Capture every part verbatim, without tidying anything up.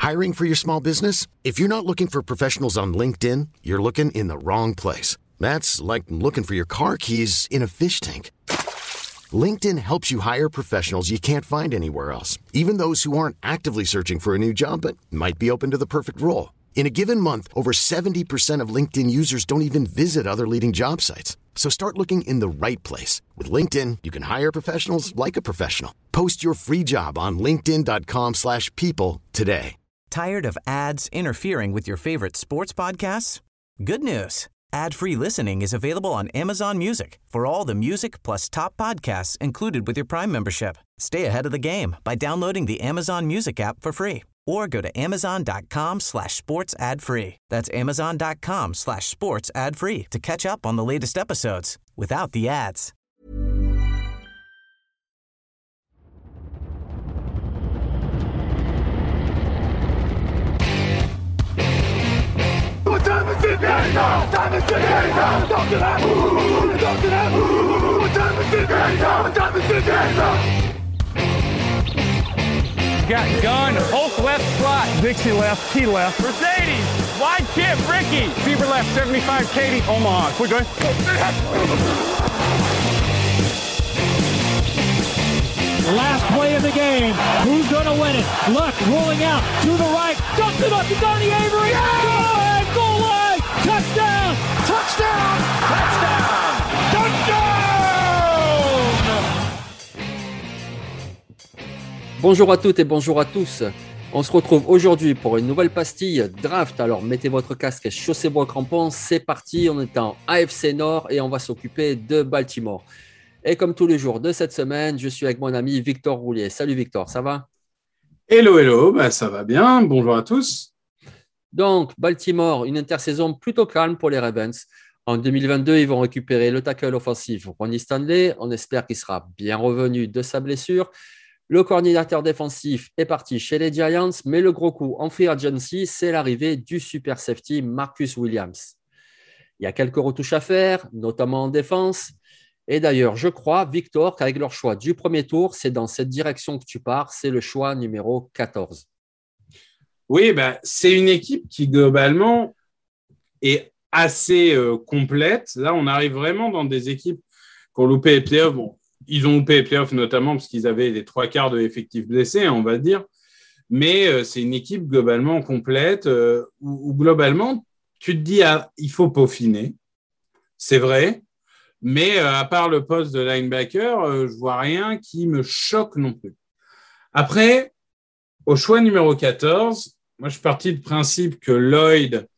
Hiring for your small business? If you're not looking for professionals on LinkedIn, you're looking in the wrong place. That's like looking for your car keys in a fish tank. LinkedIn helps you hire professionals you can't find anywhere else, even those who aren't actively searching for a new job but might be open to the perfect role. In a given month, over seventy percent of LinkedIn users don't even visit other leading job sites. So start looking in the right place. With LinkedIn, you can hire professionals like a professional. Post your free job on linkedin.com slash people today. Tired of ads interfering with your favorite sports podcasts? Good news. Ad-free listening is available on Amazon Music for all the music plus top podcasts included with your Prime membership. Stay ahead of the game by downloading the Amazon Music app for free or go to amazon.com slash sports ad free. That's amazon.com slash sports ad free to catch up on the latest episodes without the ads. What time is it now? What time is it now? Talk to that. Talk to that. What time is it now? What time is it now? Got gun, Hulk left slot, Dixie left, T left, Mercedes, wide chip, Ricky, Fever left, seventy-five, Katie, Omaha. Quick, go Last play of the game. Who's going to win it? Luck rolling out to the right. Dumps it up to Donnie Avery. Yeah! Goal line, goal line. Touchdown. Touchdown. Touchdown. Touchdown. Bonjour à toutes et bonjour à tous. On se retrouve aujourd'hui pour une nouvelle pastille draft. Alors mettez votre casque et chaussez vos crampons. C'est parti. On est en A F C Nord et on va s'occuper de Baltimore. Et comme tous les jours de cette semaine, je suis avec mon ami Victor Roulier. Salut Victor, ça va? Hello, hello, bah, ça va bien. Bonjour à tous. Donc, Baltimore, une intersaison plutôt calme pour les Ravens. En deux mille vingt-deux, ils vont récupérer le tackle offensif Ronnie Stanley. On espère qu'il sera bien revenu de sa blessure. Le coordinateur défensif est parti chez les Giants, mais le gros coup en free agency, c'est l'arrivée du super safety Marcus Williams. Il y a quelques retouches à faire, notamment en défense. Et d'ailleurs, je crois, Victor, qu'avec leur choix du premier tour, c'est dans cette direction que tu pars, c'est le choix numéro quatorze. Oui, bah, c'est une équipe qui, globalement, est assez euh, complète. Là, on arrive vraiment dans des équipes qui ont loupé les playoffs. Bon, ils ont loupé les playoffs notamment parce qu'ils avaient les trois quarts de effectifs blessés, on va dire. Mais euh, c'est une équipe globalement complète euh, où, où, globalement, tu te dis, ah, il faut peaufiner. C'est vrai. Mais euh, à part le poste de linebacker, euh, je vois rien qui me choque non plus. Après, au choix numéro quatorze, moi je suis parti du principe que Lloyd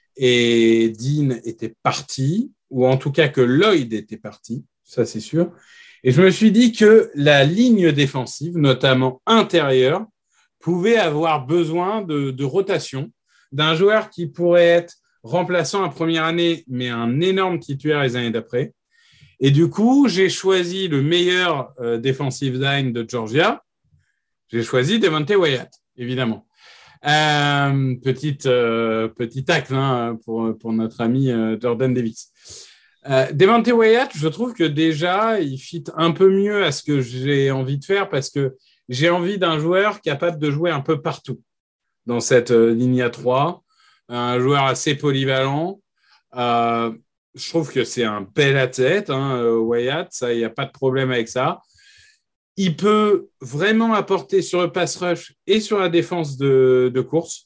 et Dean étaient partis, ou en tout cas que Lloyd était parti, ça c'est sûr. Et je me suis dit que la ligne défensive, notamment intérieure, pouvait avoir besoin de, de rotation, d'un joueur qui pourrait être remplaçant à première année, mais un énorme titulaire les années d'après. Et du coup, j'ai choisi le meilleur euh, defensive line de Georgia. J'ai choisi Devontae Wyatt, évidemment. Euh, petite, euh, petit tacle hein, pour, pour notre ami euh, Jordan Davis. Euh, Devontae Wyatt, je trouve que déjà, il fit un peu mieux à ce que j'ai envie de faire parce que j'ai envie d'un joueur capable de jouer un peu partout dans cette euh, ligne à trois. Un joueur assez polyvalent. Euh, Je trouve que c'est un bel athlète, hein, Wyatt, ça, il n'y a pas de problème avec ça. Il peut vraiment apporter sur le pass rush et sur la défense de, de course.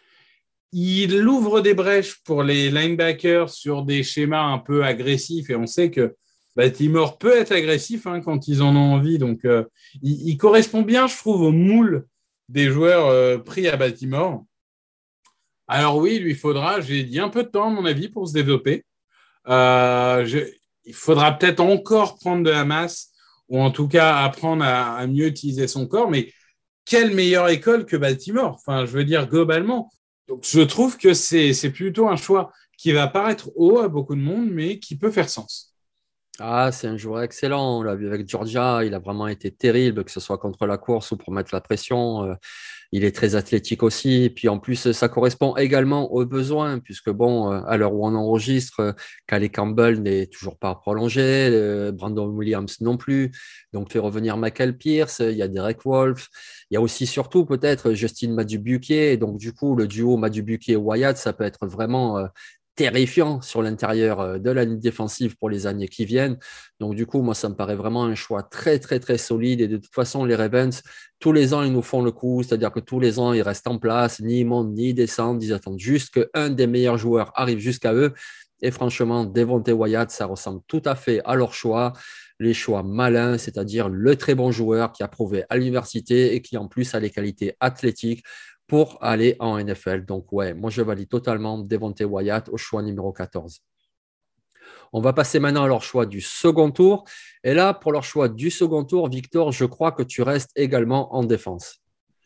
Il ouvre des brèches pour les linebackers sur des schémas un peu agressifs et on sait que Baltimore peut être agressif hein, quand ils en ont envie. Donc, euh, il, il correspond bien, je trouve, au moule des joueurs euh, pris à Baltimore. Alors oui, il lui faudra, j'ai dit, un peu de temps, à mon avis, pour se développer. Euh, je, il faudra peut-être encore prendre de la masse ou en tout cas apprendre à, à mieux utiliser son corps, mais quelle meilleure école que Baltimore, enfin je veux dire globalement. Donc je trouve que c'est, c'est plutôt un choix qui va paraître haut à beaucoup de monde mais qui peut faire sens. Ah, c'est un joueur excellent. On l'a vu avec Georgia. Il a vraiment été terrible, que ce soit contre la course ou pour mettre la pression. Euh, il est très athlétique aussi. Et puis en plus, ça correspond également aux besoins, puisque bon, euh, à l'heure où on enregistre, euh, Calais Campbell n'est toujours pas prolongé, euh, Brandon Williams non plus. Donc, fait revenir Michael Pierce. Il y a Derek Wolfe. Il y a aussi, surtout, peut-être Justin Madubuike. Donc, du coup, le duo Madubuike-Wyatt, ça peut être vraiment euh, terrifiant sur l'intérieur euh, de la ligne défensive pour les années qui viennent. Donc, du coup, moi, ça me paraît vraiment un choix très, très, très solide. Et de toute façon, les Ravens, tous les ans, ils nous font le coup. C'est-à-dire que tous les ans, ils restent en place, ni ils montent, ni ils descendent. Ils attendent juste qu'un des meilleurs joueurs arrive jusqu'à eux. Et franchement, Devontae Wyatt, ça ressemble tout à fait à leur choix. Les choix malins, c'est-à-dire le très bon joueur qui a prouvé à l'université et qui, en plus, a les qualités athlétiques pour aller en N F L. Donc, ouais, moi, je valide totalement Devontae Wyatt au choix numéro quatorze. On va passer maintenant à leur choix du second tour. Et là, pour leur choix du second tour, Victor, je crois que tu restes également en défense.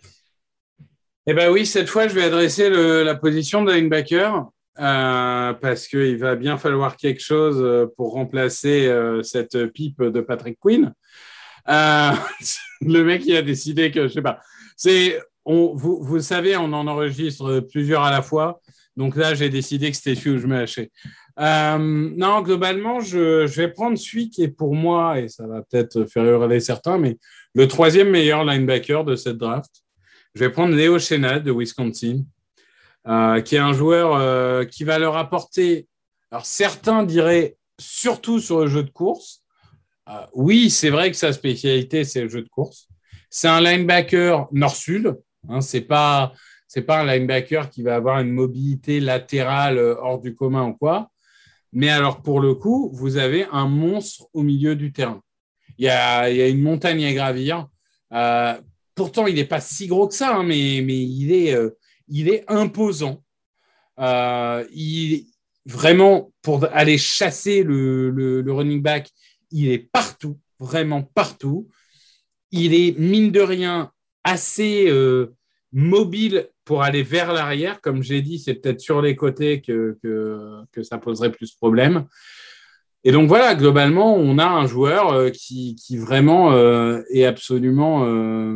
Eh bien oui, cette fois, je vais adresser le, la position de linebacker euh, parce qu'il va bien falloir quelque chose pour remplacer euh, cette pipe de Patrick Quinn. Euh, le mec, il a décidé que, je sais pas, c'est... On, vous, vous savez, on en enregistre plusieurs à la fois. Donc là, j'ai décidé que c'était celui où je me hachais. Euh, non, globalement, je, je vais prendre celui qui est pour moi, et ça va peut-être faire hurler certains, mais le troisième meilleur linebacker de cette draft. Je vais prendre Leo Chenal de Wisconsin, euh, qui est un joueur euh, qui va leur apporter, alors certains diraient surtout sur le jeu de course. Euh, oui, c'est vrai que sa spécialité, c'est le jeu de course. C'est un linebacker nord-sud. Hein, c'est pas, c'est pas un linebacker qui va avoir une mobilité latérale hors du commun ou quoi. Mais alors, pour le coup, vous avez un monstre au milieu du terrain. Il y a, il y a une montagne à gravir. Euh, pourtant, il n'est pas si gros que ça, hein, mais, mais il, est, euh, il est imposant. Euh, il, vraiment, pour aller chasser le, le, le running back, il est partout, vraiment partout. Il est, mine de rien, assez euh, mobile pour aller vers l'arrière. Comme j'ai dit, c'est peut-être sur les côtés que, que, que ça poserait plus de problème. Et donc voilà, globalement, on a un joueur euh, qui, qui vraiment euh, est absolument euh,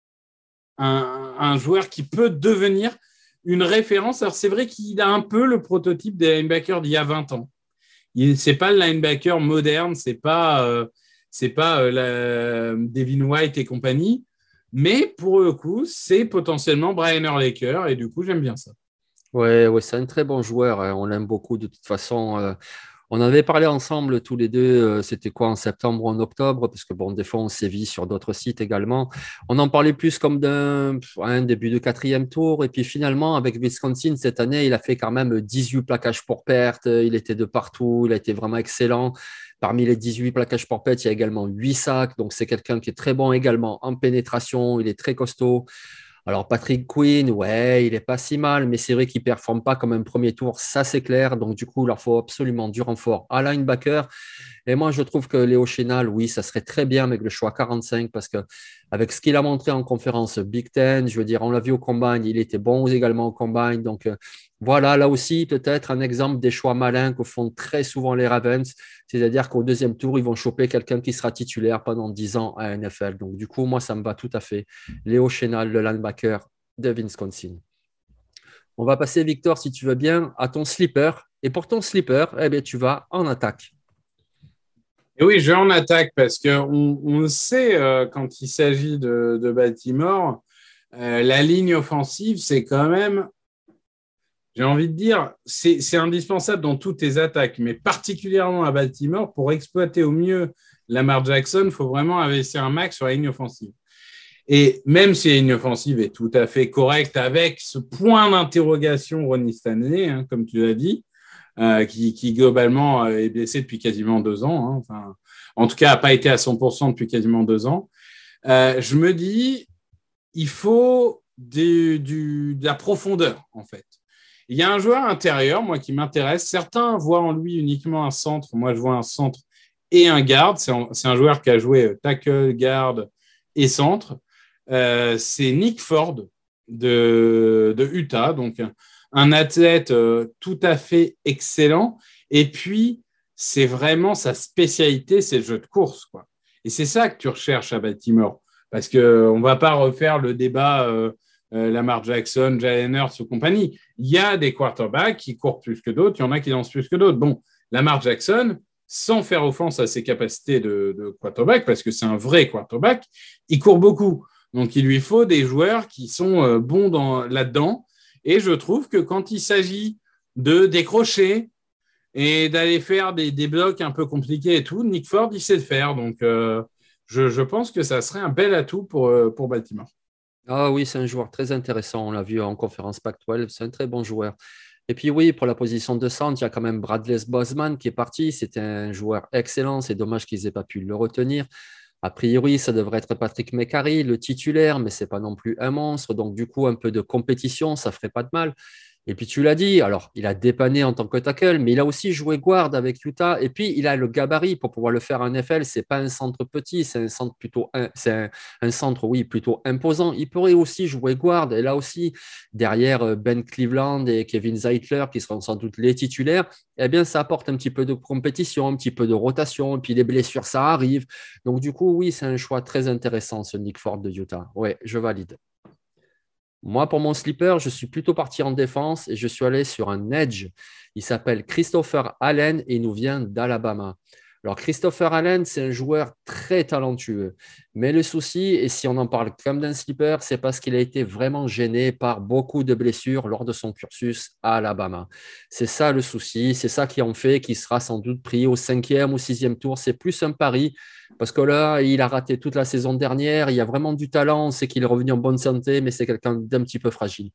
un, un joueur qui peut devenir une référence. Alors c'est vrai qu'il a un peu le prototype des linebackers d'il y a vingt ans. Ce n'est pas le linebacker moderne, ce n'est pas, euh, c'est pas euh, la, Devin White et compagnie. Mais pour le coup, c'est potentiellement Brian Urlacher et du coup, j'aime bien ça. Oui, ouais, c'est un très bon joueur. Hein. On l'aime beaucoup de toute façon. Euh, on avait parlé ensemble tous les deux, euh, c'était quoi, en septembre ou en octobre, parce que bon, des fois, on sévit sur d'autres sites également. On en parlait plus comme d'un un début de quatrième tour. Et puis finalement, avec Wisconsin, cette année, il a fait quand même dix-huit plaquages pour perte. Il était de partout. Il a été vraiment excellent. Parmi les dix-huit plaquages pour perte, il y a également huit sacs. Donc, c'est quelqu'un qui est très bon également en pénétration. Il est très costaud. Alors, Patrick Quinn, ouais, il n'est pas si mal, mais c'est vrai qu'il ne performe pas comme un premier tour, ça c'est clair. Donc, du coup, il leur faut absolument du renfort à linebacker. Et moi, je trouve que Léo Chenal, oui, ça serait très bien avec le choix quarante-cinq parce qu'avec ce qu'il a montré en conférence Big Ten, je veux dire, on l'a vu au combine, il était bon également au combine. Donc, euh, voilà, là aussi, peut-être un exemple des choix malins que font très souvent les Ravens. C'est-à-dire qu'au deuxième tour, ils vont choper quelqu'un qui sera titulaire pendant dix ans à N F L. Donc, du coup, moi, ça me va tout à fait. Léo Chenal, le linebacker de Wisconsin. On va passer, Victor, si tu veux bien, à ton sleeper. Et pour ton sleeper, eh bien, tu vas en attaque. Et oui, je vais en attaque parce qu'on on le sait, euh, quand il s'agit de, de Baltimore, euh, la ligne offensive, c'est quand même, j'ai envie de dire, c'est, c'est indispensable dans toutes tes attaques, mais particulièrement à Baltimore, pour exploiter au mieux Lamar Jackson, il faut vraiment investir un max sur la ligne offensive. Et même si la ligne offensive est tout à fait correcte avec ce point d'interrogation Ronnie Stanley, hein, comme tu l'as dit, Euh, qui, qui globalement euh, est blessé depuis quasiment deux ans. Hein. Enfin, en tout cas, n'a pas été à cent pour cent depuis quasiment deux ans. Euh, je me dis, il faut du, du, de la profondeur, en fait. Il y a un joueur intérieur, moi, qui m'intéresse. Certains voient en lui uniquement un centre. Moi, je vois un centre et un garde. C'est un, c'est un joueur qui a joué tackle, garde et centre. Euh, c'est Nick Ford de, de Utah, donc un athlète euh, tout à fait excellent. Et puis, c'est vraiment sa spécialité, c'est le jeu de course, quoi. Et c'est ça que tu recherches à Baltimore. Parce qu'on ne va pas refaire le débat euh, euh, Lamar Jackson, Jalen Hurts ou compagnie. Il y a des quarterbacks qui courent plus que d'autres, il y en a qui lancent plus que d'autres. Bon, Lamar Jackson, sans faire offense à ses capacités de, de quarterback, parce que c'est un vrai quarterback, il court beaucoup. Donc, il lui faut des joueurs qui sont euh, bons dans, là-dedans. Et je trouve que quand il s'agit de décrocher et d'aller faire des, des blocs un peu compliqués et tout, Nick Ford, il sait le faire. Donc, euh, je, je pense que ça serait un bel atout pour, euh, pour Baltimore. Ah oui, c'est un joueur très intéressant. On l'a vu en conférence Pac douze. C'est un très bon joueur. Et puis oui, pour la position de centre, il y a quand même Bradley Bozeman qui est parti. C'était un joueur excellent. C'est dommage qu'ils n'aient pas pu le retenir. A priori, ça devrait être Patrick Mekari, le titulaire, mais ce n'est pas non plus un monstre. Donc du coup, un peu de compétition, ça ne ferait pas de mal. Et puis tu l'as dit, alors il a dépanné en tant que tackle, mais il a aussi joué guard avec Utah. Et puis il a le gabarit pour pouvoir le faire en N F L. C'est pas un centre petit, c'est un centre plutôt, c'est un, un centre oui plutôt imposant. Il pourrait aussi jouer guard. Et là aussi derrière Ben Cleveland et Kevin Zeitler qui seront sans doute les titulaires, eh bien ça apporte un petit peu de compétition, un petit peu de rotation. Et puis les blessures ça arrive. Donc du coup oui c'est un choix très intéressant ce Nick Ford de Utah. Ouais, je valide. Moi, pour mon sleeper, je suis plutôt parti en défense et je suis allé sur un edge. Il s'appelle Christopher Allen et il nous vient d'Alabama. Alors, Christopher Allen, c'est un joueur très talentueux. Mais le souci, et si on en parle comme d'un sleeper, c'est parce qu'il a été vraiment gêné par beaucoup de blessures lors de son cursus à Alabama. C'est ça le souci. C'est ça qui en fait qu'il sera sans doute pris au cinquième ou sixième tour. C'est plus un pari parce que là, il a raté toute la saison dernière. Il y a vraiment du talent. On sait qu'il est revenu en bonne santé, mais c'est quelqu'un d'un petit peu fragile.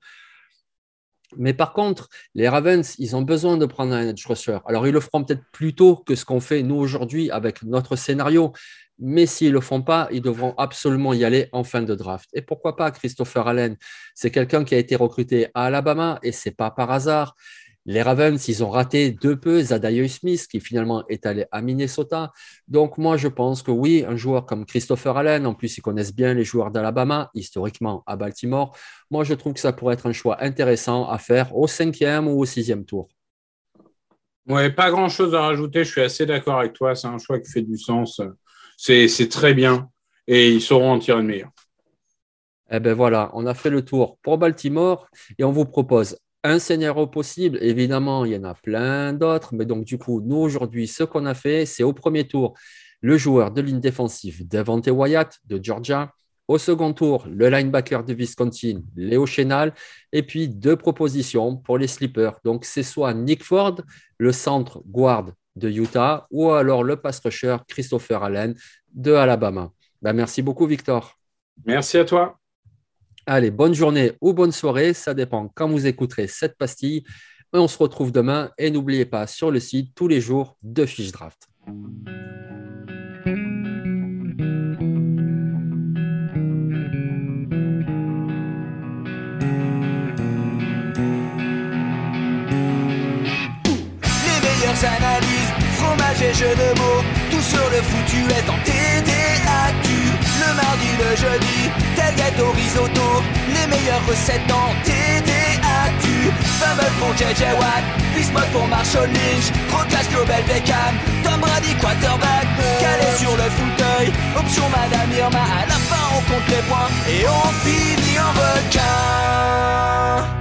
Mais par contre, les Ravens, ils ont besoin de prendre un edge rusher. Alors, ils le feront peut-être plus tôt que ce qu'on fait nous aujourd'hui avec notre scénario. Mais s'ils ne le font pas, ils devront absolument y aller en fin de draft. Et pourquoi pas Christopher Allen? C'est quelqu'un qui a été recruté à Alabama et ce n'est pas par hasard. Les Ravens, ils ont raté de peu Za'Darius Smith, qui finalement est allé à Minnesota. Donc, moi, je pense que oui, un joueur comme Christopher Allen, en plus, ils connaissent bien les joueurs d'Alabama, historiquement à Baltimore. Moi, je trouve que ça pourrait être un choix intéressant à faire au cinquième ou au sixième tour. Ouais, pas grand-chose à rajouter. Je suis assez d'accord avec toi. C'est un choix qui fait du sens. C'est, c'est très bien. Et ils sauront en tirer le meilleur. Eh bien, voilà, on a fait le tour pour Baltimore et on vous propose un scénario possible, évidemment, il y en a plein d'autres, mais donc du coup, nous aujourd'hui, ce qu'on a fait, c'est au premier tour, le joueur de ligne défensive, Devontae Wyatt de Georgia. Au second tour, le linebacker de Wisconsin, Léo Chenal. Et puis, deux propositions pour les sleepers. Donc, c'est soit Nick Ford, le centre guard de Utah, ou alors le pass rusher Christopher Allen de Alabama. Ben, merci beaucoup, Victor. Merci à toi. Allez, bonne journée ou bonne soirée, ça dépend quand vous écouterez cette pastille. Et on se retrouve demain et n'oubliez pas sur le site tous les jours de Fiche Draft. Les meilleures analyses, fromage et jeux de mots, tout sur le foutu est en T D A Q. Le mardi, le jeudi, tel gâteau risotto, les meilleures recettes en T D A Q. Fumble pour J J Watt, Bismuth pour Marshall Lynch, Proclash Global Beckham, Tom Brady quarterback, calé sur le fauteuil, option Madame Irma, à la fin on compte les points et on finit en requin.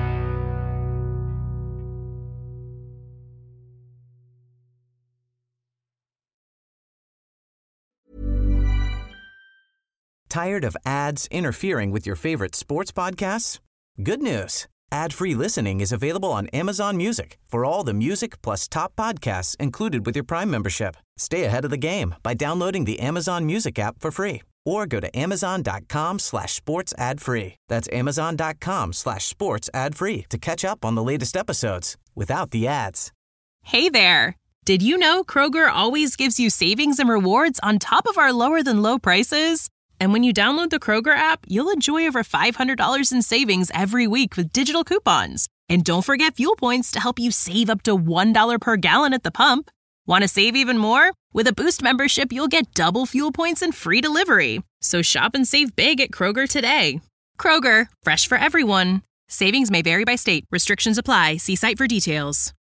Tired of ads interfering with your favorite sports podcasts? Good news. Ad-free listening is available on Amazon Music for all the music plus top podcasts included with your Prime membership. Stay ahead of the game by downloading the Amazon Music app for free or go to amazon.com slash sports ad free. That's amazon.com slash sports ad free to catch up on the latest episodes without the ads. Hey there. Did you know Kroger always gives you savings and rewards on top of our lower than low prices? And when you download the Kroger app, you'll enjoy over five hundred dollars in savings every week with digital coupons. And don't forget fuel points to help you save up to one dollar per gallon at the pump. Want to save even more? With a Boost membership, you'll get double fuel points and free delivery. So shop and save big at Kroger today. Kroger, fresh for everyone. Savings may vary by state. Restrictions apply. See site for details.